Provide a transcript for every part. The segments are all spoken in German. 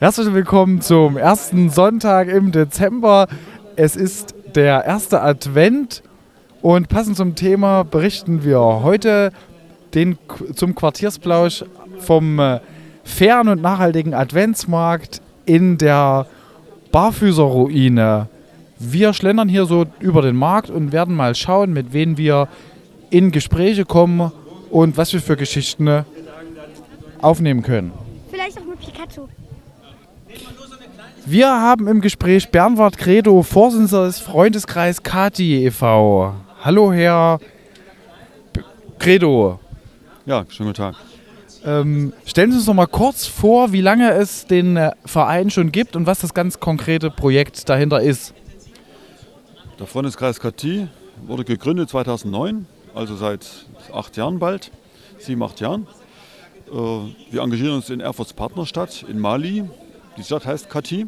Herzlich willkommen zum ersten Sonntag im Dezember. Es ist der erste Advent und passend zum Thema berichten wir heute zum Quartiersplausch vom fairen und nachhaltigen Adventsmarkt in der Barfüßerruine. Wir schlendern hier so über den Markt und werden mal schauen, mit wem wir in Gespräche kommen und was wir für Geschichten aufnehmen können. Vielleicht auch mit Pikachu. Wir haben im Gespräch Bernward Credo, Vorsitzender des Freundeskreis Kati e.V. Hallo Herr Credo. Ja, schönen guten Tag. Stellen Sie uns noch mal kurz vor, wie lange es den Verein schon gibt und was das ganz konkrete Projekt dahinter ist. Der Freundeskreis Kati wurde gegründet 2009, also seit 8 Jahren bald, 7, 8 Jahren. Wir engagieren uns in Erfurts Partnerstadt, in Mali. Die Stadt heißt Kati.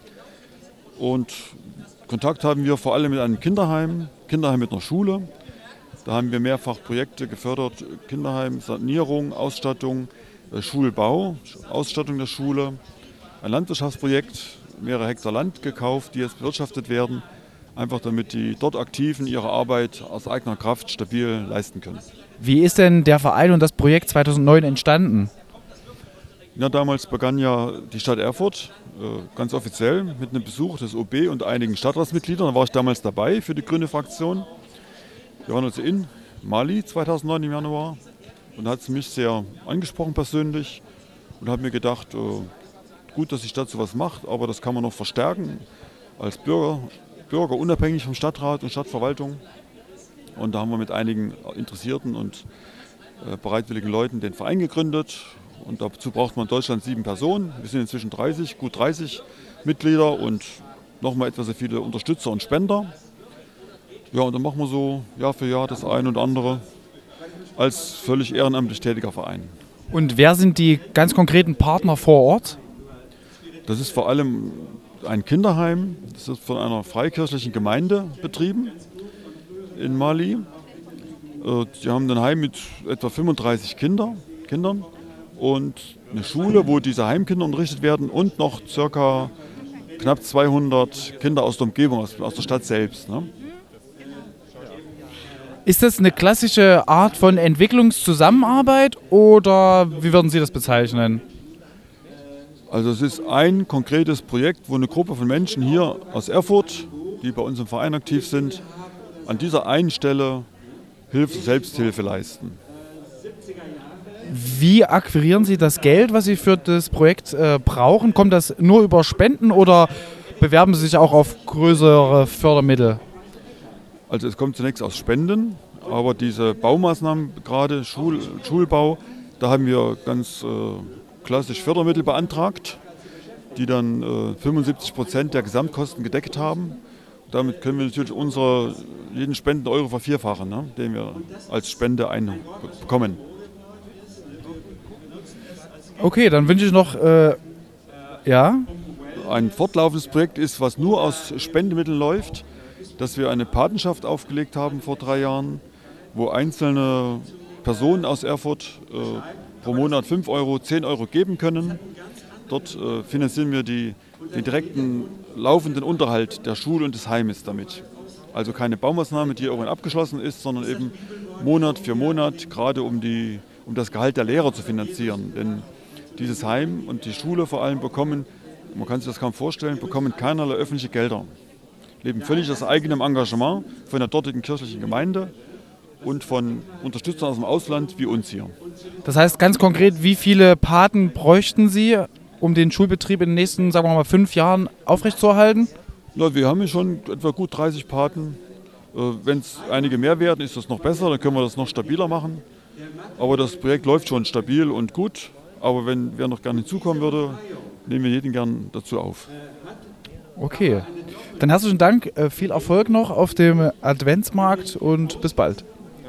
Und Kontakt haben wir vor allem mit einem Kinderheim mit einer Schule. Da haben wir mehrfach Projekte gefördert, Kinderheim, Sanierung, Ausstattung, Schulbau, Ausstattung der Schule. Ein Landwirtschaftsprojekt, mehrere Hektar Land gekauft, die jetzt bewirtschaftet werden, einfach damit die dort Aktiven ihre Arbeit aus eigener Kraft stabil leisten können. Wie ist denn der Verein und das Projekt 2009 entstanden? Ja, damals begann ja die Stadt Erfurt ganz offiziell mit einem Besuch des OB und einigen Stadtratsmitgliedern. Da war ich damals dabei für die grüne Fraktion. Wir waren also in Mali 2009 im Januar und da hat es mich sehr angesprochen persönlich und habe mir gedacht, gut, dass die Stadt sowas macht, aber das kann man noch verstärken als Bürger unabhängig vom Stadtrat und Stadtverwaltung. Und da haben wir mit einigen interessierten und bereitwilligen Leuten den Verein gegründet. Und dazu braucht man in Deutschland 7 Personen. Wir sind inzwischen gut 30 Mitglieder und nochmal etwa so viele Unterstützer und Spender. Ja, und dann machen wir so Jahr für Jahr das ein und andere als völlig ehrenamtlich tätiger Verein. Und wer sind die ganz konkreten Partner vor Ort? Das ist vor allem ein Kinderheim. Das ist von einer freikirchlichen Gemeinde betrieben in Mali. Die haben ein Heim mit etwa 35 Kindern und eine Schule, wo diese Heimkinder unterrichtet werden und noch circa knapp 200 Kinder aus der Umgebung, aus der Stadt selbst. Ne? Ist das eine klassische Art von Entwicklungszusammenarbeit oder wie würden Sie das bezeichnen? Also es ist ein konkretes Projekt, wo eine Gruppe von Menschen hier aus Erfurt, die bei uns im Verein aktiv sind, an dieser einen Stelle Selbsthilfe leisten. Wie akquirieren Sie das Geld, was Sie für das Projekt brauchen? Kommt das nur über Spenden oder bewerben Sie sich auch auf größere Fördermittel? Also es kommt zunächst aus Spenden, aber diese Baumaßnahmen, gerade Schulbau, da haben wir ganz klassisch Fördermittel beantragt, die dann 75% der Gesamtkosten gedeckt haben. Damit können wir natürlich jeden spendenden Euro vervierfachen, ne, den wir als Spende bekommen. Okay, dann wünsche ich noch, Ein fortlaufendes Projekt ist, was nur aus Spendemitteln läuft, dass wir eine Patenschaft aufgelegt haben vor 3 Jahren, wo einzelne Personen aus Erfurt pro Monat 5 Euro, 10 Euro geben können. Dort finanzieren wir den direkten laufenden Unterhalt der Schule und des Heimes damit. Also keine Baumaßnahme, die irgendwann abgeschlossen ist, sondern eben Monat für Monat, gerade um das Gehalt der Lehrer zu finanzieren. Denn dieses Heim und die Schule vor allem bekommen keinerlei öffentliche Gelder. Leben völlig aus eigenem Engagement von der dortigen kirchlichen Gemeinde und von Unterstützern aus dem Ausland wie uns hier. Das heißt ganz konkret, wie viele Paten bräuchten Sie, um den Schulbetrieb in den nächsten, sagen wir mal, 5 Jahren aufrechtzuerhalten? Na, wir haben hier schon etwa gut 30 Paten. Wenn es einige mehr werden, ist das noch besser, dann können wir das noch stabiler machen. Aber das Projekt läuft schon stabil und gut. Aber wenn wer noch gerne hinzukommen würde, nehmen wir jeden gern dazu auf. Okay, dann herzlichen Dank, viel Erfolg noch auf dem Adventsmarkt und bis bald.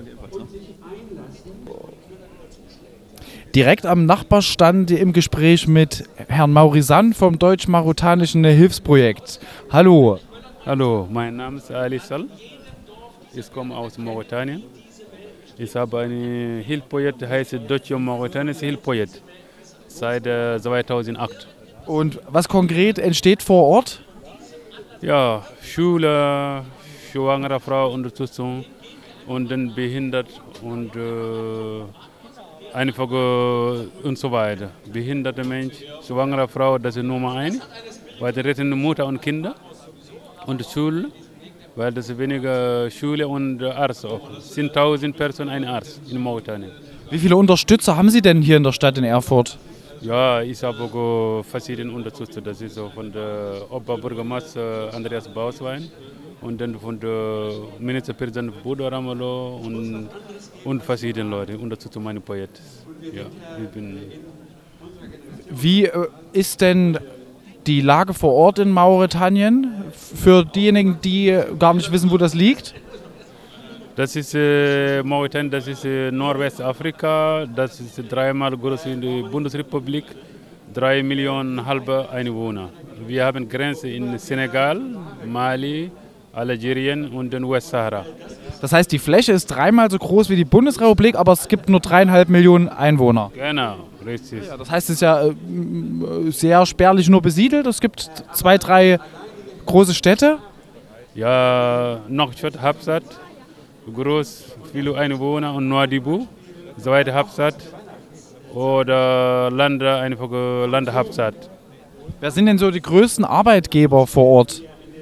Direkt am Nachbarstand im Gespräch mit Herrn Maurisan vom Deutsch-Marotanischen Hilfsprojekt. Hallo. Hallo, mein Name ist Ali Sal. Ich komme aus Mauretanien. Ich habe ein Hilfsprojekt, das heißt Deutsch-Marokkanisches Hilfsprojekt seit 2008. Und was konkret entsteht vor Ort? Ja, Schule, schwangere Frau Unterstützung und dann behindert und einfach und so weiter. Behinderte Mensch, schwangere Frau, das ist Nummer 1, weil die retten Mutter und Kinder und Schule, weil das ist weniger Schule und Arzt auch. Es sind 1000 Personen ein Arzt in Mauretanien. Wie viele Unterstützer haben Sie denn hier in der Stadt in Erfurt? Ja, ich habe auch verschiedene Unterstützer. Das ist so von der Oberbürgermeister Andreas Bauswein und dann von der Ministerpräsident Bodo Ramelow und verschiedene Leute unterstützen meine Projekte. Ja, ich bin Wie ist denn die Lage vor Ort in Mauretanien für diejenigen, die gar nicht wissen, wo das liegt? Das ist Mauretanien, das ist Nordwestafrika, das ist dreimal groß in der Bundesrepublik, 3,5 Millionen Einwohner. Wir haben Grenzen in Senegal, Mali, Algerien und den Westsahara. Das heißt, die Fläche ist dreimal so groß wie die Bundesrepublik, aber es gibt nur 3,5 Millionen Einwohner. Genau, richtig. Ja, das heißt, es ist ja sehr spärlich nur besiedelt. Es gibt 2, 3 große Städte. Ja, Nouakchott, Hauptstadt, groß, viele Einwohner und Nouadhibou, zweite Hauptstadt oder Landhauptstadt. Wer sind denn so die größten Arbeitgeber vor Ort?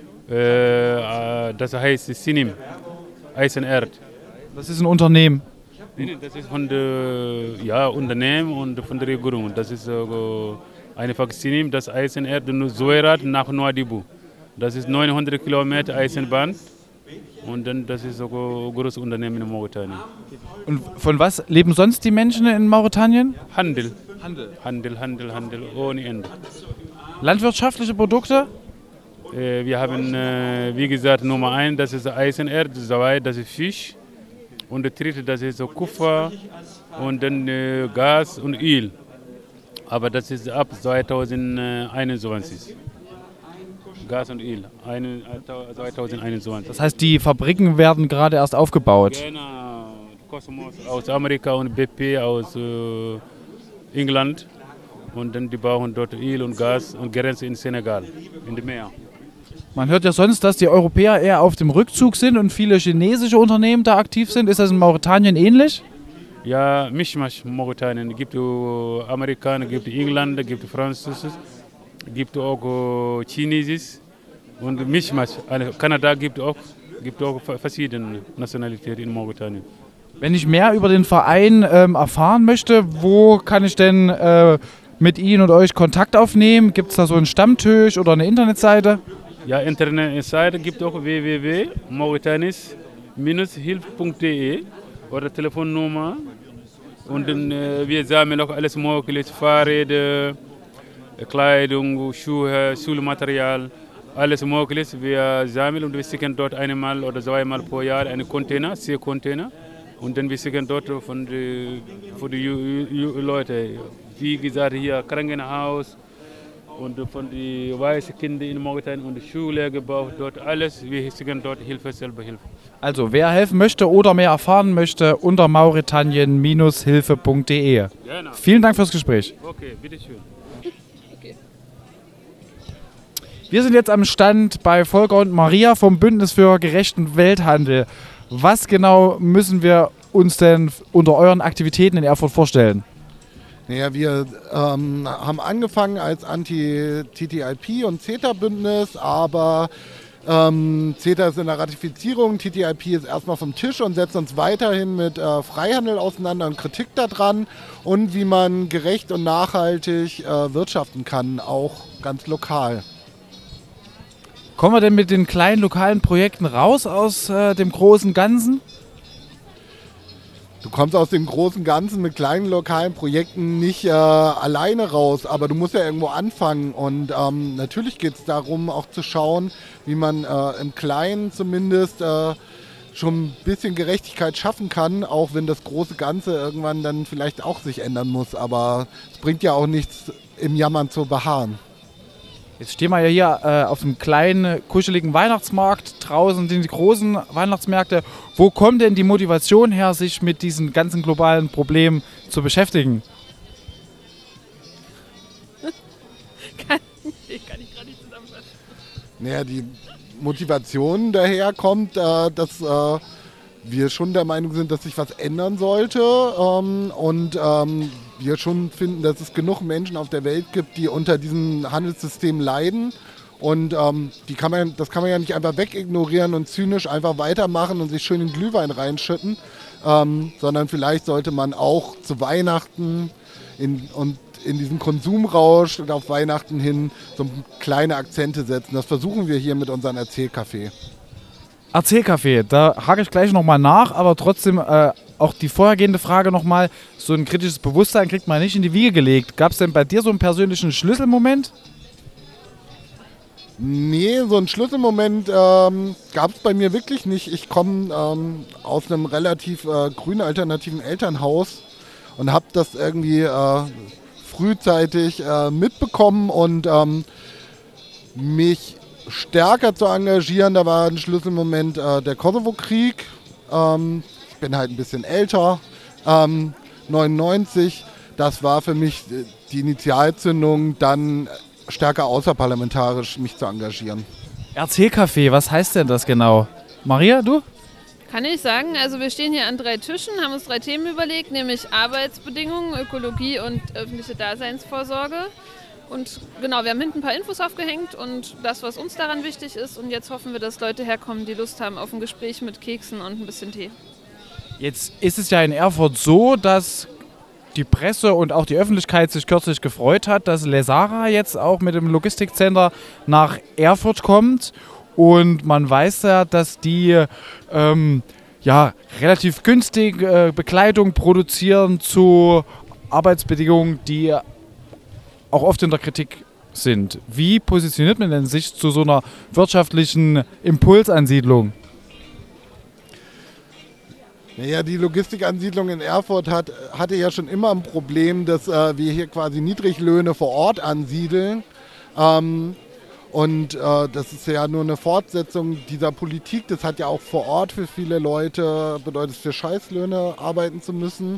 Das heißt Sinim, Eisenerd. Das ist ein Unternehmen. Das ist von der Unternehmen und von der Regierung. Das ist einfach Sinim, das Eisenerd und Zoerat nach Nouadhibou. Das ist 900 Kilometer Eisenbahn und dann das ist ein großes Unternehmen in Mauretanien. Und von was leben sonst die Menschen in Mauretanien? Handel, ohne Ende. Landwirtschaftliche Produkte? Wir haben, wie gesagt, Nummer 1, das ist Eisenerd, das ist Fisch. Und der dritte, das ist so Kupfer und dann Gas und Öl. Aber das ist ab 2021. Gas und Öl, 2021. Das heißt, die Fabriken werden gerade erst aufgebaut. Genau, Cosmos aus Amerika und BP aus England. Und dann die bauen dort Öl und Gas und Grenze in Senegal, in dem Meer. Man hört ja sonst, dass die Europäer eher auf dem Rückzug sind und viele chinesische Unternehmen da aktiv sind. Ist das in Mauretanien ähnlich? Ja, Mischmasch Mauretanien. Es gibt Amerikaner, es gibt Engländer, es gibt Franzosen, es gibt auch Chinesisch und Mischmasch. Kanada gibt auch verschiedene Nationalitäten in Mauretanien. Wenn ich mehr über den Verein erfahren möchte, wo kann ich denn mit Ihnen und euch Kontakt aufnehmen? Gibt es da so einen Stammtisch oder eine Internetseite? Ja, Internetseite gibt auch www.mauretanis-hilfe.de oder Telefonnummer. Und dann, wir sammeln auch alles Mögliche, Fahrräder, Kleidung, Schuhe, Schulmaterial, alles Mögliche. Wir sammeln und wir schicken dort einmal oder zweimal pro Jahr einen Container, 4 Container. Und dann wir schicken dort für die Leute, wie gesagt, hier Krankenhaus, und von den weißen Kindern in Mauretanien und die Schule gebaut, dort alles, wir schicken dort Hilfe, selber Hilfe. Also, wer helfen möchte oder mehr erfahren möchte, unter mauretanien-hilfe.de. Genau. Vielen Dank fürs Gespräch. Okay, bitteschön. Wir sind jetzt am Stand bei Volker und Maria vom Bündnis für gerechten Welthandel. Was genau müssen wir uns denn unter euren Aktivitäten in Erfurt vorstellen? Naja, wir haben angefangen als Anti-TTIP und CETA-Bündnis, aber CETA ist in der Ratifizierung, TTIP ist erstmal vom Tisch und setzt uns weiterhin mit Freihandel auseinander und Kritik daran und wie man gerecht und nachhaltig wirtschaften kann, auch ganz lokal. Kommen wir denn mit den kleinen lokalen Projekten raus aus dem großen Ganzen? Du kommst aus dem großen Ganzen mit kleinen lokalen Projekten nicht alleine raus, aber du musst ja irgendwo anfangen und natürlich geht es darum, auch zu schauen, wie man im Kleinen zumindest schon ein bisschen Gerechtigkeit schaffen kann, auch wenn das große Ganze irgendwann dann vielleicht auch sich ändern muss, aber es bringt ja auch nichts, im Jammern zu beharren. Jetzt stehen wir ja hier auf einem kleinen, kuscheligen Weihnachtsmarkt. Draußen sind die großen Weihnachtsmärkte. Wo kommt denn die Motivation her, sich mit diesen ganzen globalen Problemen zu beschäftigen? Kann Naja, die Motivation daherkommt, dass wir schon der Meinung sind, dass sich was ändern sollte und wir schon finden, dass es genug Menschen auf der Welt gibt, die unter diesem Handelssystem leiden. Und das kann man ja nicht einfach wegignorieren und zynisch einfach weitermachen und sich schön in Glühwein reinschütten, sondern vielleicht sollte man auch zu Weihnachten und in diesen Konsumrausch und auf Weihnachten hin so kleine Akzente setzen. Das versuchen wir hier mit unserem Erzählcafé. Erzählcafé, da hake ich gleich nochmal nach, aber trotzdem auch die vorhergehende Frage nochmal, so ein kritisches Bewusstsein kriegt man nicht in die Wiege gelegt. Gab es denn bei dir so einen persönlichen Schlüsselmoment? Nee, so einen Schlüsselmoment gab es bei mir wirklich nicht. Ich komme aus einem relativ grün alternativen Elternhaus und habe das irgendwie frühzeitig mitbekommen und mich stärker zu engagieren. Da war ein Schlüsselmoment der Kosovo-Krieg. Ich bin halt ein bisschen älter, 99. Das war für mich die Initialzündung, dann stärker außerparlamentarisch mich zu engagieren. Erzählcafé, was heißt denn das genau? Maria, du? Kann ich sagen, also wir stehen hier an 3 Tischen, haben uns 3 Themen überlegt, nämlich Arbeitsbedingungen, Ökologie und öffentliche Daseinsvorsorge. Und genau, wir haben hinten ein paar Infos aufgehängt und das, was uns daran wichtig ist. Und jetzt hoffen wir, dass Leute herkommen, die Lust haben auf ein Gespräch mit Keksen und ein bisschen Tee. Jetzt ist es ja in Erfurt so, dass die Presse und auch die Öffentlichkeit sich kürzlich gefreut hat, dass Lesara jetzt auch mit dem Logistikcenter nach Erfurt kommt. Und man weiß ja, dass die relativ günstig Bekleidung produzieren zu Arbeitsbedingungen, die auch oft in der Kritik sind. Wie positioniert man denn sich zu so einer wirtschaftlichen Impulsansiedlung? Naja, die Logistikansiedlung in Erfurt hatte ja schon immer ein Problem, dass wir hier quasi Niedriglöhne vor Ort ansiedeln. Das ist ja nur eine Fortsetzung dieser Politik. Das hat ja auch vor Ort für viele Leute bedeutet, für Scheißlöhne arbeiten zu müssen.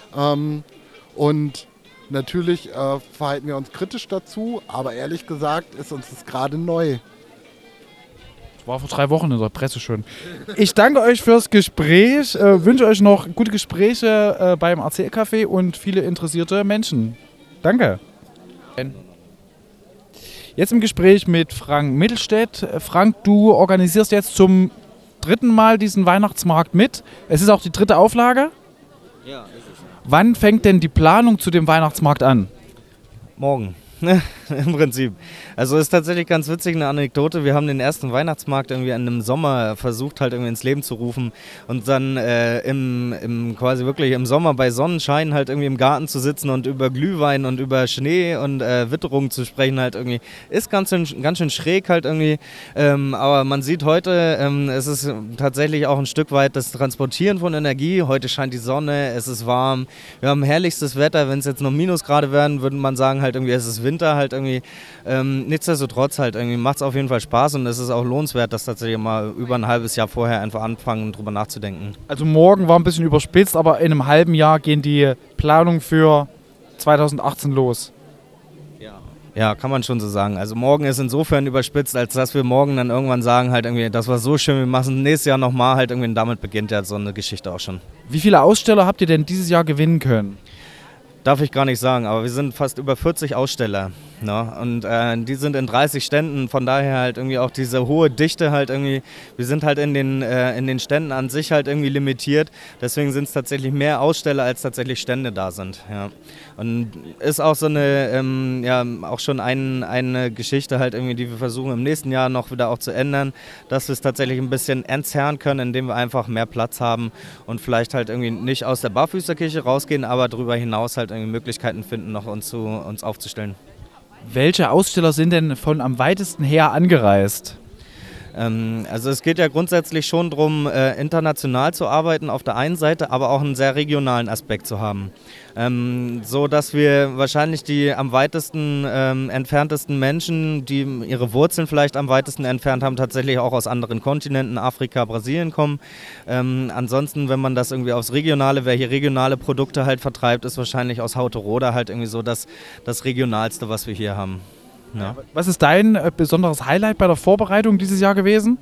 Und natürlich verhalten wir uns kritisch dazu, aber ehrlich gesagt ist uns das gerade neu. War vor 3 Wochen in der Presse schon. Ich danke euch fürs Gespräch, wünsche euch noch gute Gespräche beim Erzählcafé und viele interessierte Menschen. Danke. Jetzt im Gespräch mit Frank Mittelstädt. Frank, du organisierst jetzt zum 3. Mal diesen Weihnachtsmarkt mit. Es ist auch die 3. Auflage. Ja, ist es. Wann fängt denn die Planung zu dem Weihnachtsmarkt an? Morgen. Im Prinzip. Also ist tatsächlich ganz witzig, eine Anekdote. Wir haben den ersten Weihnachtsmarkt irgendwie in einem Sommer versucht halt irgendwie ins Leben zu rufen und dann quasi wirklich im Sommer bei Sonnenschein halt irgendwie im Garten zu sitzen und über Glühwein und über Schnee und Witterung zu sprechen halt irgendwie ist ganz schön schräg halt irgendwie. Aber man sieht heute, es ist tatsächlich auch ein Stück weit das Transportieren von Energie. Heute scheint die Sonne, es ist warm, wir haben herrlichstes Wetter. Wenn es jetzt noch Minusgrade wären, würde man sagen halt irgendwie, es ist Winter halt irgendwie. Nichtsdestotrotz halt irgendwie macht es auf jeden Fall Spaß und es ist auch lohnenswert, das tatsächlich mal über ein halbes Jahr vorher einfach anfangen und drüber nachzudenken. Also morgen war ein bisschen überspitzt, aber in einem halben Jahr gehen die Planungen für 2018 los. Ja, kann man schon so sagen. Also morgen ist insofern überspitzt, als dass wir morgen dann irgendwann sagen halt irgendwie, das war so schön, wir machen nächstes Jahr nochmal halt irgendwie und damit beginnt ja so eine Geschichte auch schon. Wie viele Aussteller habt ihr denn dieses Jahr gewinnen können? Darf ich gar nicht sagen, aber wir sind fast über 40 Aussteller, ne? Und die sind in 30 Ständen, von daher halt irgendwie auch diese hohe Dichte halt irgendwie, wir sind halt in den Ständen an sich halt irgendwie limitiert, deswegen sind es tatsächlich mehr Aussteller, als tatsächlich Stände da sind, ja. Und ist auch so eine, auch schon eine Geschichte halt irgendwie, die wir versuchen im nächsten Jahr noch wieder auch zu ändern, dass wir es tatsächlich ein bisschen entzerren können, indem wir einfach mehr Platz haben und vielleicht halt irgendwie nicht aus der Barfüßerkirche rausgehen, aber darüber hinaus halt Möglichkeiten finden, noch uns aufzustellen. Welche Aussteller sind denn von am weitesten her angereist? Also es geht ja grundsätzlich schon darum, international zu arbeiten auf der einen Seite, aber auch einen sehr regionalen Aspekt zu haben. So dass wir wahrscheinlich die am weitesten entferntesten Menschen, die ihre Wurzeln vielleicht am weitesten entfernt haben, tatsächlich auch aus anderen Kontinenten, Afrika, Brasilien kommen. Ansonsten, wenn man das irgendwie aufs Regionale, wer hier regionale Produkte halt vertreibt, ist wahrscheinlich aus Hauteroda halt irgendwie so das Regionalste, was wir hier haben. Ja. Was ist dein besonderes Highlight bei der Vorbereitung dieses Jahr gewesen?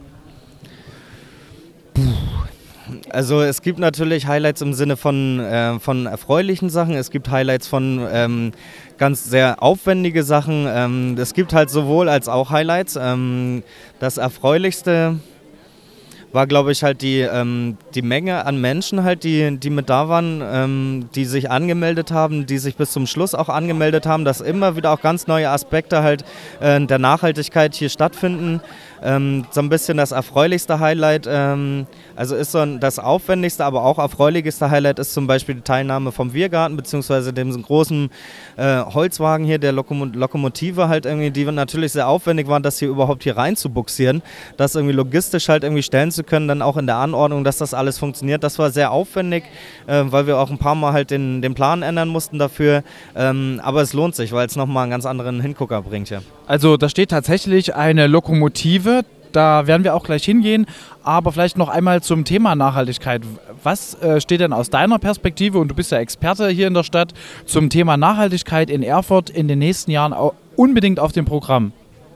Also es gibt natürlich Highlights im Sinne von erfreulichen Sachen, es gibt Highlights von ganz sehr aufwendige Sachen. Es gibt halt sowohl als auch Highlights. Das Erfreulichste war, glaube ich, halt die Menge an Menschen halt, die mit da waren, die sich angemeldet haben, die sich bis zum Schluss auch angemeldet haben, dass immer wieder auch ganz neue Aspekte halt der Nachhaltigkeit hier stattfinden. So ein bisschen das erfreulichste Highlight, also ist so das aufwendigste, aber auch erfreulichste Highlight ist zum Beispiel die Teilnahme vom Wirgarten, beziehungsweise dem großen Holzwagen hier, der Lokomotive halt irgendwie, die natürlich sehr aufwendig waren, das hier überhaupt hier rein zu buxieren, das irgendwie logistisch halt irgendwie stellen zu können, dann auch in der Anordnung, dass das alles funktioniert. Das war sehr aufwendig, weil wir auch ein paar Mal halt den Plan ändern mussten dafür, aber es lohnt sich, weil es nochmal einen ganz anderen Hingucker bringt hier. Also da steht tatsächlich eine Lokomotive, da werden wir auch gleich hingehen, aber vielleicht noch einmal zum Thema Nachhaltigkeit. Was steht denn aus deiner Perspektive, und du bist ja Experte hier in der Stadt, zum Thema Nachhaltigkeit in Erfurt in den nächsten Jahren unbedingt auf dem Programm?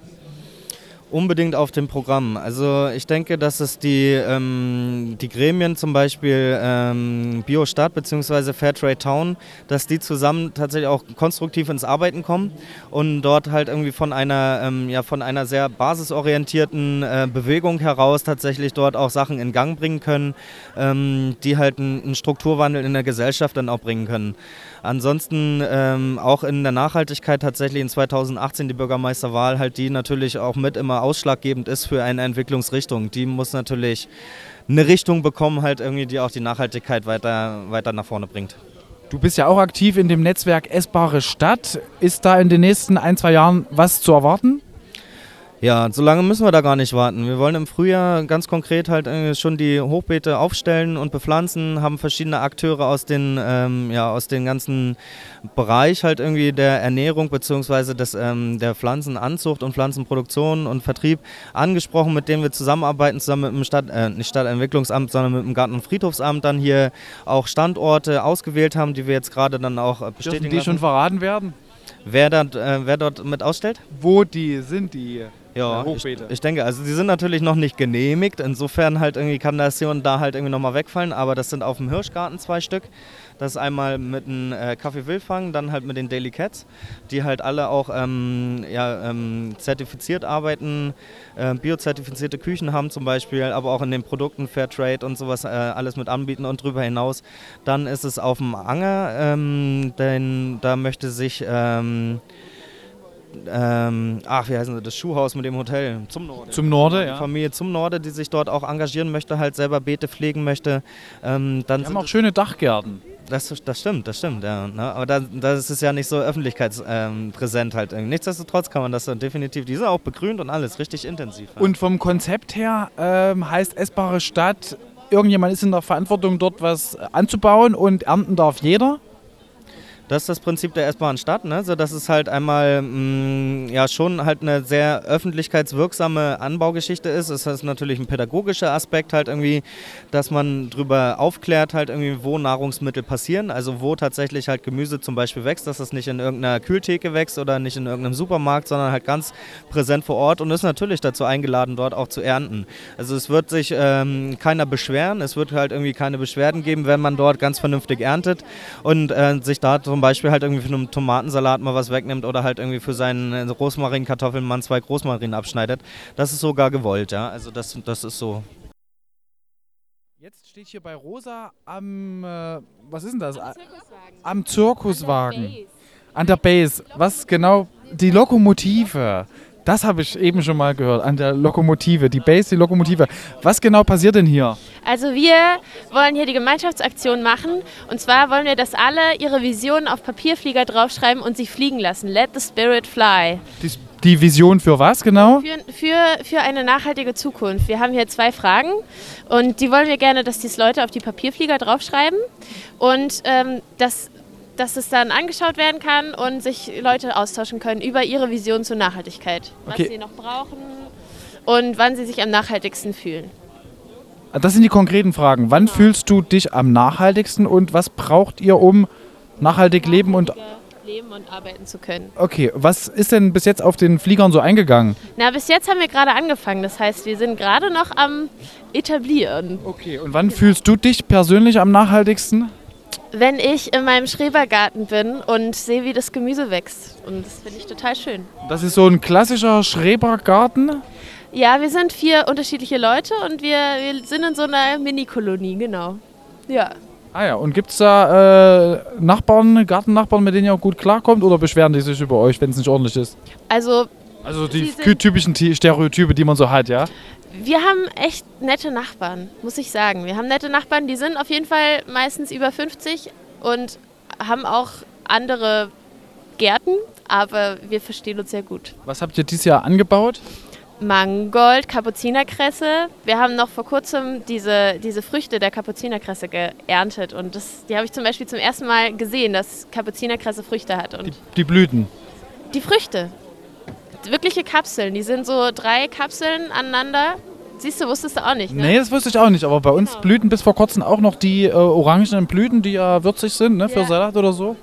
Unbedingt auf dem Programm. Also ich denke, dass es die Gremien, zum Beispiel Bio-Stadt bzw. Fairtrade Town, dass die zusammen tatsächlich auch konstruktiv ins Arbeiten kommen und dort halt irgendwie von einer sehr basisorientierten Bewegung heraus tatsächlich dort auch Sachen in Gang bringen können, die halt einen Strukturwandel in der Gesellschaft dann auch bringen können. Ansonsten auch in der Nachhaltigkeit tatsächlich in 2018 die Bürgermeisterwahl, halt die natürlich auch mit immer ausschlaggebend ist für eine Entwicklungsrichtung. Die muss natürlich eine Richtung bekommen, halt irgendwie, die auch die Nachhaltigkeit weiter nach vorne bringt. Du bist ja auch aktiv in dem Netzwerk Essbare Stadt. Ist da in den nächsten 1-2 Jahren was zu erwarten? Ja, so lange müssen wir da gar nicht warten. Wir wollen im Frühjahr ganz konkret halt schon die Hochbeete aufstellen und bepflanzen, haben verschiedene Akteure aus den ganzen Bereich halt irgendwie der Ernährung bzw. der Pflanzenanzucht und Pflanzenproduktion und Vertrieb angesprochen, mit denen wir zusammenarbeiten, zusammen mit dem nicht Stadtentwicklungsamt, sondern mit dem Garten- und Friedhofsamt dann hier auch Standorte ausgewählt haben, die wir jetzt gerade dann auch bestätigen Dürfen die lassen. schon verraten werden? Wer dort mit ausstellt? Wo die sind, die Hochbeete? Ich denke, also die sind natürlich noch nicht genehmigt, insofern halt irgendwie kann das hier und da halt irgendwie nochmal wegfallen, aber das sind auf dem Hirschgarten 2 Stück. Das ist einmal mit dem Kaffee Wildfang, dann halt mit den Daily Cats, die halt alle auch zertifiziert arbeiten, biozertifizierte Küchen haben zum Beispiel, aber auch in den Produkten Fairtrade und sowas alles mit anbieten und darüber hinaus. Dann ist es auf dem Anger, denn da möchte sich wie heißen sie, das Schuhhaus mit dem Hotel zum Norde. Zum Norde, ja. Die Familie zum Norde, die sich dort auch engagieren möchte, halt selber Beete pflegen möchte. Die haben auch schöne Dachgärten. Das stimmt, ja. Ne? Aber da ist es ja nicht so öffentlichkeitspräsent halt. Nichtsdestotrotz kann man das dann definitiv, die sind auch begrünt und alles, richtig intensiv. Ja. Und vom Konzept her heißt Essbare Stadt, irgendjemand ist in der Verantwortung, dort was anzubauen und ernten darf jeder? Das ist das Prinzip der Essbaren Stadt, ne? So, dass es halt einmal schon halt eine sehr öffentlichkeitswirksame Anbaugeschichte ist. Es ist natürlich ein pädagogischer Aspekt halt irgendwie, dass man darüber aufklärt halt irgendwie, wo Nahrungsmittel passieren, also wo tatsächlich halt Gemüse zum Beispiel wächst, dass es nicht in irgendeiner Kühltheke wächst oder nicht in irgendeinem Supermarkt, sondern halt ganz präsent vor Ort und ist natürlich dazu eingeladen, dort auch zu ernten. Also es wird sich keiner beschweren, es wird halt irgendwie keine Beschwerden geben, wenn man dort ganz vernünftig erntet und sich da zum Beispiel halt irgendwie für einen Tomatensalat mal was wegnimmt oder halt irgendwie für seinen Rosmarinkartoffeln mal 2 Rosmarin abschneidet. Das ist sogar gewollt, ja. Also das ist so. Jetzt steht hier bei Rosa am, was ist denn das? Am Zirkuswagen. An der Base. Was genau? Die Lokomotive. Das habe ich eben schon mal gehört, an der Lokomotive, die Base, die Lokomotive. Was genau passiert denn hier? Also wir wollen hier die Gemeinschaftsaktion machen und zwar wollen wir, dass alle ihre Visionen auf Papierflieger draufschreiben und sie fliegen lassen. Let the spirit fly. Die Vision für was genau? Für eine nachhaltige Zukunft. Wir haben hier 2 Fragen und die wollen wir gerne, dass die Leute auf die Papierflieger draufschreiben und dass es dann angeschaut werden kann und sich Leute austauschen können über ihre Vision zur Nachhaltigkeit. Was sie noch brauchen und wann sie sich am nachhaltigsten fühlen. Das sind die konkreten Fragen. Wann fühlst du dich am nachhaltigsten und was braucht ihr, um nachhaltig leben und leben und arbeiten zu können. Okay, was ist denn bis jetzt auf den Fliegern so eingegangen? Na, bis jetzt haben wir gerade angefangen. Das heißt, wir sind gerade noch am Etablieren. Okay, und wann fühlst du dich persönlich am nachhaltigsten? Wenn ich in meinem Schrebergarten bin und sehe, wie das Gemüse wächst. Und das finde ich total schön. Das ist so ein klassischer Schrebergarten. Ja, wir sind 4 unterschiedliche Leute und wir sind in so einer Mini-Kolonie, genau. Ja. Ah ja, und gibt es da Nachbarn, Gartennachbarn, mit denen ihr auch gut klarkommt, oder beschweren die sich über euch, wenn es nicht ordentlich ist? Also Die typischen Stereotype, die man so hat, ja? wir haben echt nette Nachbarn, muss ich sagen. Wir haben nette Nachbarn, die sind auf jeden Fall meistens über 50 und haben auch andere Gärten, aber wir verstehen uns sehr gut. Was habt ihr dieses Jahr angebaut? Mangold, Kapuzinerkresse. Wir haben noch vor kurzem diese Früchte der Kapuzinerkresse geerntet und die habe ich zum Beispiel zum ersten Mal gesehen, dass Kapuzinerkresse Früchte hat. Und Die Blüten. die Früchte, wirkliche Kapseln, die sind so 3 Kapseln aneinander. Siehst du, wusstest du auch nicht, ne? Nee, das wusste ich auch nicht, aber bei uns blühten bis vor kurzem auch noch die orangenen Blüten, die ja würzig sind, ne, für Ja. Salat oder so.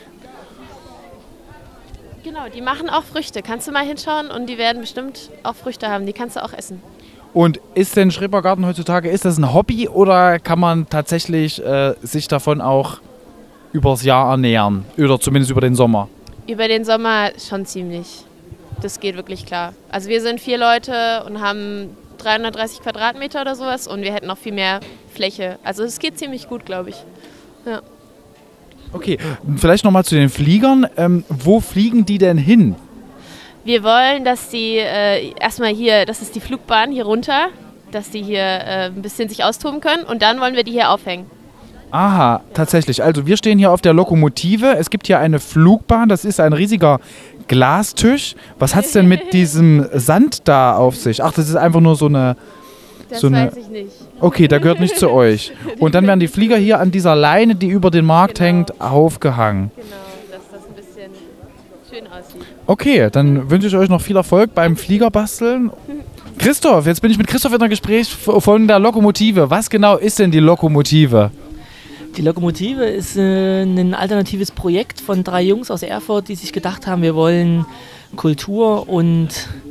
Genau, die machen auch Früchte. Kannst du mal hinschauen und die werden bestimmt auch Früchte haben. Die kannst du auch essen. Und ist denn Schrebergarten heutzutage, ist das ein Hobby oder kann man tatsächlich sich davon auch übers Jahr ernähren? Oder zumindest über den Sommer? Über den Sommer schon ziemlich. Das geht wirklich klar. Also wir sind 4 Leute und haben 330 Quadratmeter oder sowas und wir hätten noch viel mehr Fläche. Also es geht ziemlich gut, glaube ich. Ja. Okay, vielleicht nochmal zu den Fliegern. Wo fliegen die denn hin? Wir wollen, dass die erstmal hier, das ist die Flugbahn hier runter, dass die hier ein bisschen sich austoben können und dann wollen wir die hier aufhängen. Aha, tatsächlich. Also wir stehen hier auf der Lokomotive. Es gibt hier eine Flugbahn. Das ist ein riesiger Glastisch. Was hat es denn mit diesem Sand da auf sich? Ach, das ist einfach nur so eine... Das so eine weiß ich nicht. Okay, der gehört nicht zu euch. Und dann werden die Flieger hier an dieser Leine, die über den Markt hängt, aufgehangen. Genau, dass das ein bisschen schön aussieht. Okay, dann wünsche ich euch noch viel Erfolg beim Fliegerbasteln. Christoph, jetzt bin ich mit Christoph in einem Gespräch von der Lokomotive. Was genau ist denn die Lokomotive? Die Lokomotive ist ein alternatives Projekt von 3 Jungs aus Erfurt, die sich gedacht haben, wir wollen Kultur und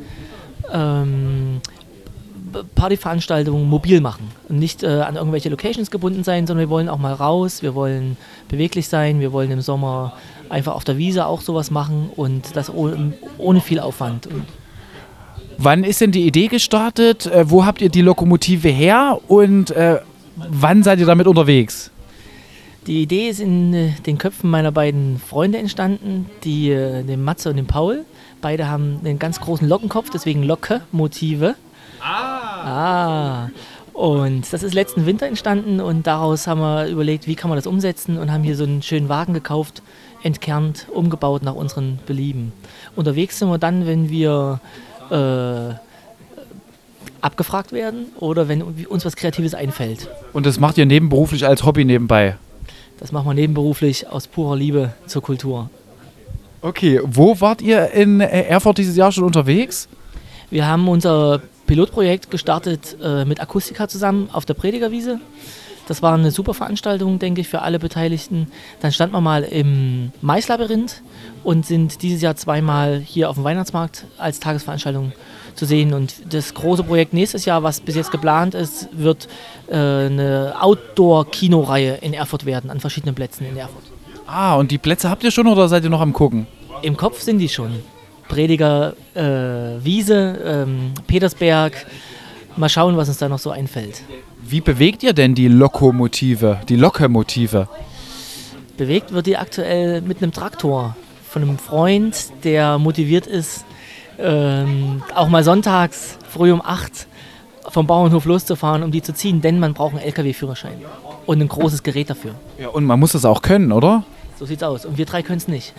Partyveranstaltungen mobil machen und nicht an irgendwelche Locations gebunden sein, sondern wir wollen auch mal raus, wir wollen beweglich sein, wir wollen im Sommer einfach auf der Wiese auch sowas machen und das ohne viel Aufwand. Wann ist denn die Idee gestartet? Wo habt ihr die Lokomotive her und wann seid ihr damit unterwegs? Die Idee ist in den Köpfen meiner beiden Freunde entstanden, dem Matze und dem Paul. Beide haben einen ganz großen Lockenkopf, deswegen Lokomotive. Und das ist letzten Winter entstanden und daraus haben wir überlegt, wie kann man das umsetzen und haben hier so einen schönen Wagen gekauft, entkernt, umgebaut nach unseren Belieben. Unterwegs sind wir dann, wenn wir abgefragt werden oder wenn uns was Kreatives einfällt. Und das macht ihr nebenberuflich als Hobby nebenbei? Das machen wir nebenberuflich aus purer Liebe zur Kultur. Okay, wo wart ihr in Erfurt dieses Jahr schon unterwegs? Wir haben unser Pilotprojekt gestartet mit Akustika zusammen auf der Predigerwiese. Das war eine super Veranstaltung, denke ich, für alle Beteiligten. Dann standen wir mal im Maislabyrinth und sind dieses Jahr 2-mal hier auf dem Weihnachtsmarkt als Tagesveranstaltung zu sehen. Und das große Projekt nächstes Jahr, was bis jetzt geplant ist, wird eine Outdoor-Kinoreihe in Erfurt werden, an verschiedenen Plätzen in Erfurt. Ah, und die Plätze habt ihr schon oder seid ihr noch am Gucken? Im Kopf sind die schon. Prediger Wiese, Petersberg. Mal schauen, was uns da noch so einfällt. Wie bewegt ihr denn die Lokomotive? Bewegt wird die aktuell mit einem Traktor von einem Freund, der motiviert ist, auch mal sonntags früh um 8 vom Bauernhof loszufahren, um die zu ziehen, denn man braucht einen LKW-Führerschein und ein großes Gerät dafür. Ja, und man muss das auch können, oder? So sieht's aus. Und wir 3 können es nicht.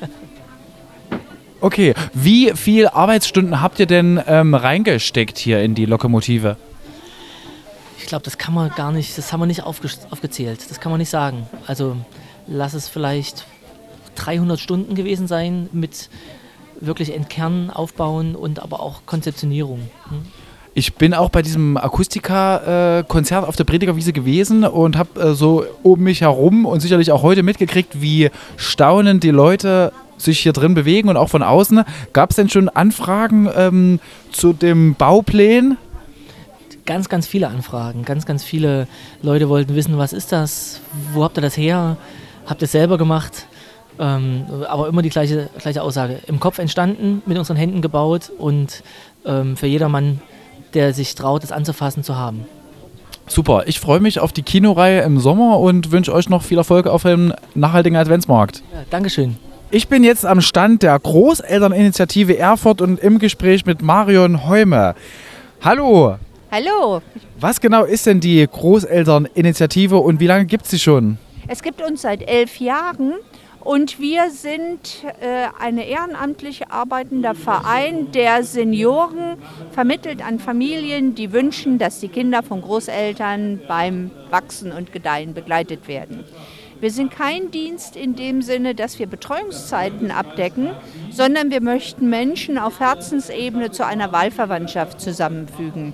Okay, wie viele Arbeitsstunden habt ihr denn reingesteckt hier in die Lokomotive? Ich glaube, das kann man gar nicht, das haben wir nicht aufgezählt. Das kann man nicht sagen. Also lass es vielleicht 300 Stunden gewesen sein mit wirklich Entkernen, Aufbauen und aber auch Konzeptionierung. Ich bin auch bei diesem Akustika-Konzert auf der Predigerwiese gewesen und habe so um mich herum und sicherlich auch heute mitgekriegt, wie staunend die Leute sich hier drin bewegen und auch von außen. Gab es denn schon Anfragen zu dem Bauplan? Ganz, ganz viele Anfragen. Ganz, ganz viele Leute wollten wissen, was ist das? Wo habt ihr das her? Habt ihr es selber gemacht? Aber immer die gleiche Aussage. Im Kopf entstanden, mit unseren Händen gebaut und für jedermann, der sich traut, es anzufassen, zu haben. Super, ich freue mich auf die Kinoreihe im Sommer und wünsche euch noch viel Erfolg auf dem nachhaltigen Adventsmarkt. Ja, Dankeschön. Ich bin jetzt am Stand der Großelterninitiative Erfurt und im Gespräch mit Marion Heume. Hallo. Hallo. Was genau ist denn die Großelterninitiative und wie lange gibt es sie schon? Es gibt uns seit 11 Jahren. Und wir sind ein ehrenamtlich arbeitender Verein, der Senioren vermittelt an Familien, die wünschen, dass die Kinder von Großeltern beim Wachsen und Gedeihen begleitet werden. Wir sind kein Dienst in dem Sinne, dass wir Betreuungszeiten abdecken, sondern wir möchten Menschen auf Herzensebene zu einer Wahlverwandtschaft zusammenfügen.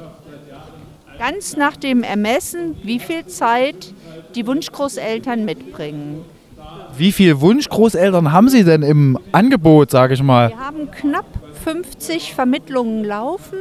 Ganz nach dem Ermessen, wie viel Zeit die Wunschgroßeltern mitbringen. Wie viele Wunschgroßeltern haben Sie denn im Angebot, sage ich mal? Wir haben knapp 50 Vermittlungen laufen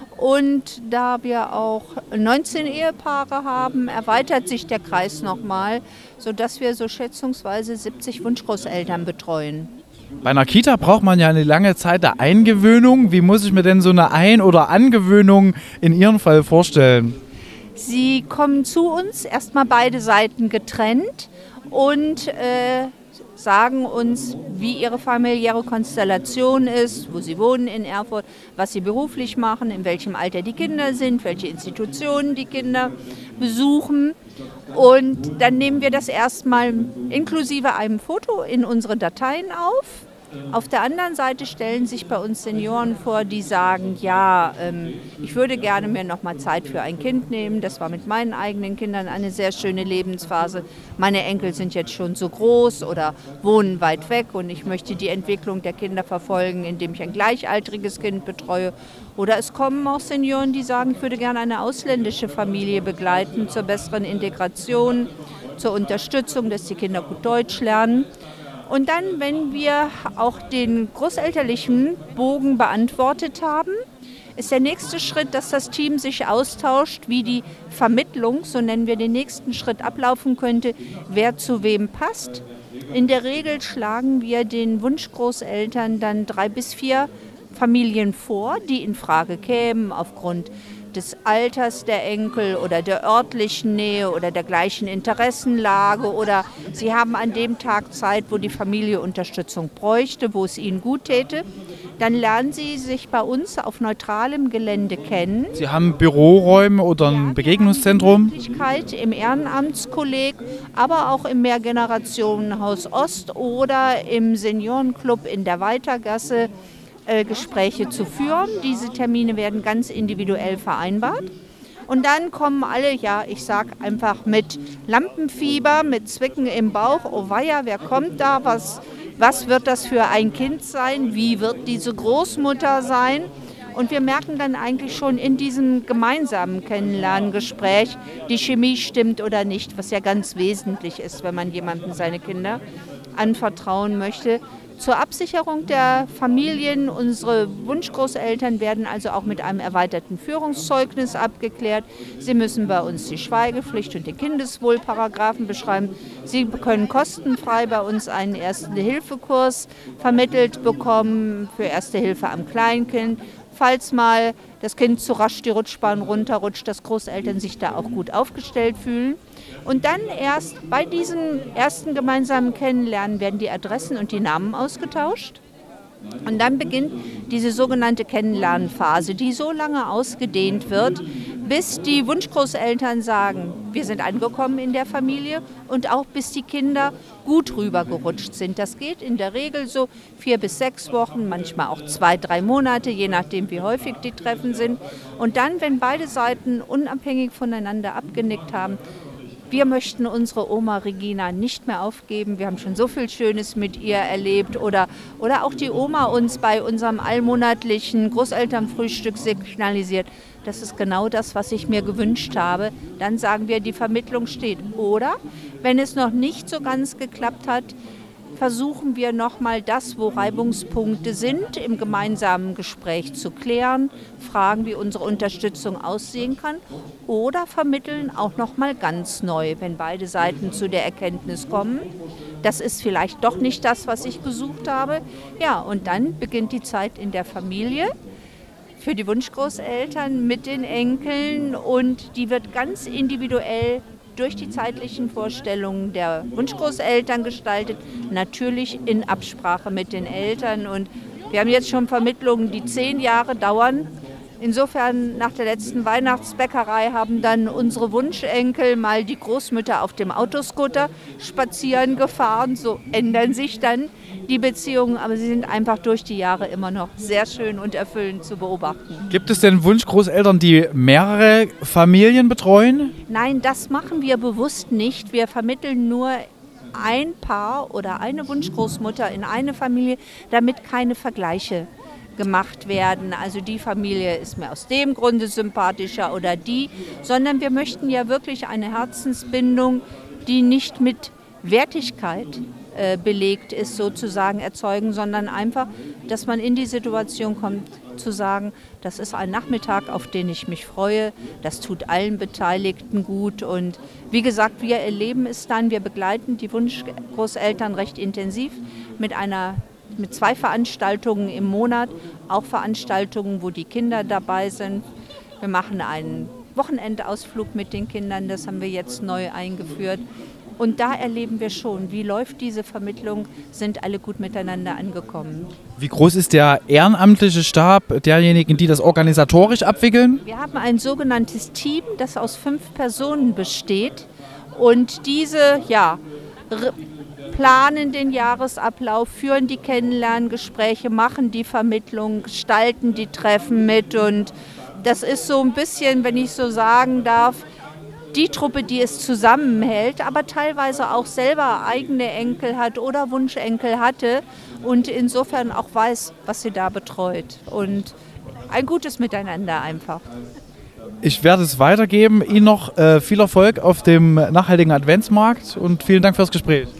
und da wir auch 19 Ehepaare haben, erweitert sich der Kreis nochmal, sodass wir so schätzungsweise 70 Wunschgroßeltern betreuen. Bei einer Kita braucht man ja eine lange Zeit der Eingewöhnung. Wie muss ich mir denn so eine Ein- oder Angewöhnung in Ihrem Fall vorstellen? Sie kommen zu uns, erstmal beide Seiten getrennt. Und sagen uns, wie ihre familiäre Konstellation ist, wo sie wohnen in Erfurt, was sie beruflich machen, in welchem Alter die Kinder sind, welche Institutionen die Kinder besuchen. Und dann nehmen wir das erstmal inklusive einem Foto in unsere Dateien auf. Auf der anderen Seite stellen sich bei uns Senioren vor, die sagen, ja, ich würde gerne mir noch mal Zeit für ein Kind nehmen. Das war mit meinen eigenen Kindern eine sehr schöne Lebensphase. Meine Enkel sind jetzt schon so groß oder wohnen weit weg und ich möchte die Entwicklung der Kinder verfolgen, indem ich ein gleichaltriges Kind betreue. Oder es kommen auch Senioren, die sagen, ich würde gerne eine ausländische Familie begleiten zur besseren Integration, zur Unterstützung, dass die Kinder gut Deutsch lernen. Und dann, wenn wir auch den großelterlichen Bogen beantwortet haben, ist der nächste Schritt, dass das Team sich austauscht, wie die Vermittlung, so nennen wir den nächsten Schritt, ablaufen könnte, wer zu wem passt. In der Regel schlagen wir den Wunschgroßeltern dann 3 bis 4 Familien vor, die in Frage kämen aufgrund des Alters der Enkel oder der örtlichen Nähe oder der gleichen Interessenlage oder sie haben an dem Tag Zeit, wo die Familie Unterstützung bräuchte, wo es ihnen gut täte. Dann lernen sie sich bei uns auf neutralem Gelände kennen. Sie haben Büroräume oder ein Begegnungszentrum? Die Möglichkeit im Ehrenamtskolleg, aber auch im Mehrgenerationenhaus Ost oder im Seniorenclub in der Weitergasse Gespräche zu führen. Diese Termine werden ganz individuell vereinbart. Und dann kommen alle, ja, ich sag einfach mit Lampenfieber, mit Zwicken im Bauch, oh weia, wer kommt da, was wird das für ein Kind sein, wie wird diese Großmutter sein? Und wir merken dann eigentlich schon in diesem gemeinsamen Kennenlerngespräch, die Chemie stimmt oder nicht, was ja ganz wesentlich ist, wenn man jemandem seine Kinder anvertrauen möchte. Zur Absicherung der Familien, unsere Wunschgroßeltern werden also auch mit einem erweiterten Führungszeugnis abgeklärt. Sie müssen bei uns die Schweigepflicht und den Kindeswohlparagraphen beschreiben. Sie können kostenfrei bei uns einen Erste-Hilfe-Kurs vermittelt bekommen für Erste Hilfe am Kleinkind. Falls mal das Kind zu rasch die Rutschbahn runterrutscht, dass Großeltern sich da auch gut aufgestellt fühlen. Und dann erst bei diesem ersten gemeinsamen Kennenlernen werden die Adressen und die Namen ausgetauscht. Und dann beginnt diese sogenannte Kennenlernphase, die so lange ausgedehnt wird, bis die Wunschgroßeltern sagen, wir sind angekommen in der Familie und auch bis die Kinder gut rübergerutscht sind. Das geht in der Regel so 4 bis 6 Wochen, manchmal auch 2, 3 Monate, je nachdem wie häufig die Treffen sind. Und dann, wenn beide Seiten unabhängig voneinander abgenickt haben, Wir möchten unsere Oma Regina nicht mehr aufgeben. Wir haben schon so viel Schönes mit ihr erlebt. Oder auch die Oma uns bei unserem allmonatlichen Großelternfrühstück signalisiert. Das ist genau das, was ich mir gewünscht habe. Dann sagen wir, die Vermittlung steht. Oder, wenn es noch nicht so ganz geklappt hat, versuchen wir nochmal das, wo Reibungspunkte sind, im gemeinsamen Gespräch zu klären, fragen, wie unsere Unterstützung aussehen kann oder vermitteln auch nochmal ganz neu, wenn beide Seiten zu der Erkenntnis kommen. Das ist vielleicht doch nicht das, was ich gesucht habe. Ja, und dann beginnt die Zeit in der Familie für die Wunschgroßeltern mit den Enkeln und die wird ganz individuell durch die zeitlichen Vorstellungen der Wunschgroßeltern gestaltet, natürlich in Absprache mit den Eltern. Und wir haben jetzt schon Vermittlungen, die 10 Jahre dauern. Insofern, nach der letzten Weihnachtsbäckerei haben dann unsere Wunschenkel mal die Großmütter auf dem Autoscooter spazieren gefahren. So ändern sich dann die Beziehungen, aber sie sind einfach durch die Jahre immer noch sehr schön und erfüllend zu beobachten. Gibt es denn Wunschgroßeltern, die mehrere Familien betreuen? Nein, das machen wir bewusst nicht. Wir vermitteln nur ein Paar oder eine Wunschgroßmutter in eine Familie, damit keine Vergleiche gemacht werden. Also die Familie ist mir aus dem Grunde sympathischer oder die, sondern wir möchten ja wirklich eine Herzensbindung, die nicht mit Wertigkeit belegt ist, sozusagen erzeugen, sondern einfach, dass man in die Situation kommt, zu sagen, das ist ein Nachmittag, auf den ich mich freue, das tut allen Beteiligten gut und wie gesagt, wir erleben es dann, wir begleiten die Wunschgroßeltern recht intensiv mit 2 Veranstaltungen im Monat, auch Veranstaltungen, wo die Kinder dabei sind. Wir machen einen Wochenendausflug mit den Kindern, das haben wir jetzt neu eingeführt. Und da erleben wir schon, wie läuft diese Vermittlung, sind alle gut miteinander angekommen. Wie groß ist der ehrenamtliche Stab derjenigen, die das organisatorisch abwickeln? Wir haben ein sogenanntes Team, das aus 5 Personen besteht und diese, planen den Jahresablauf, führen die Kennenlerngespräche, machen die Vermittlung, gestalten die Treffen mit und das ist so ein bisschen, wenn ich so sagen darf, die Truppe, die es zusammenhält, aber teilweise auch selber eigene Enkel hat oder Wunschenkel hatte und insofern auch weiß, was sie da betreut und ein gutes Miteinander einfach. Ich werde es weitergeben. Ihnen noch viel Erfolg auf dem nachhaltigen Adventsmarkt und vielen Dank fürs Gespräch.